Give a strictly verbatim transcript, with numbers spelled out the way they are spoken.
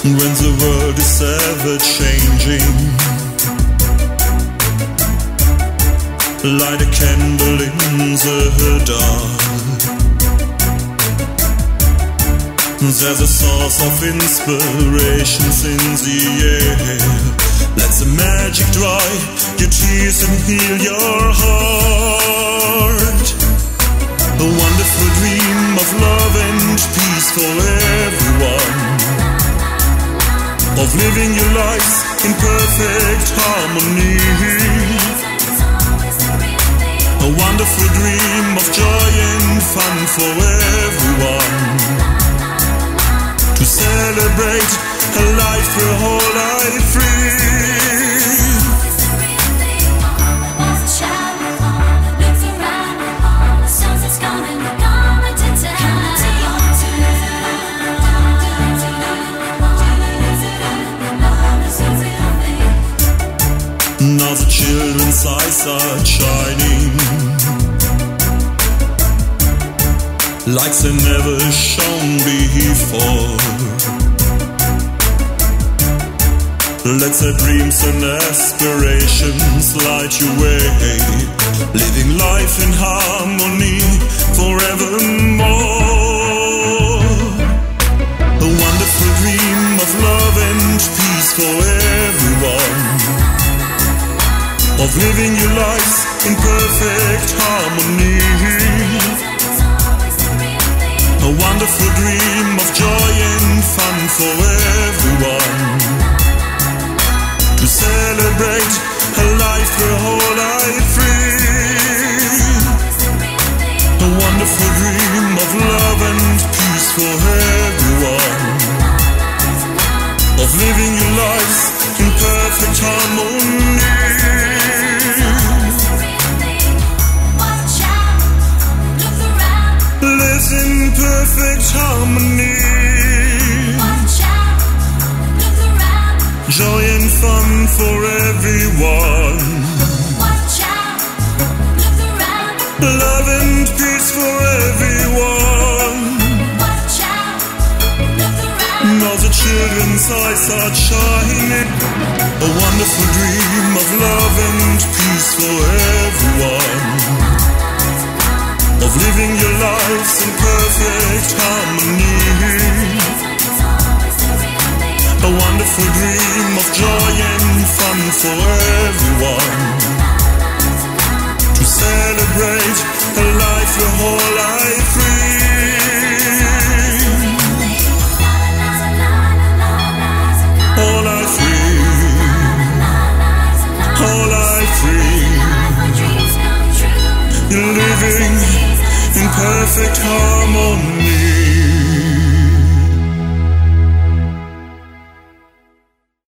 when the world is ever changing. Light a candle in the dark. There's a source of inspirations in the air. Let the magic dry your tears and heal your heart. A wonderful dream of love and peace for everyone, of living your lives in perfect harmony. A wonderful dream of joy and fun for everyone, to celebrate a life the whole life free. Now the children's eyes are shining like they never shone before. Let their dreams and aspirations light your way, living life in harmony forevermore. A wonderful dream of love and peace for everyone, of living your lives in perfect harmony. A wonderful dream of joy and fun for everyone, to celebrate a life the whole life free. A wonderful dream of love and peace for everyone, of living your lives in perfect harmony. Lives in perfect harmony. Watch out, look around. Joy and fun for everyone. Watch out, look around. Love and peace for everyone. Watch out, look around. Now the children's eyes are shining. A wonderful dream of love and peace for everyone, of living your lives in perfect harmony. A wonderful dream of joy and fun for everyone, to celebrate a life the whole life free. All life free. All life free. You're living in perfect harmony.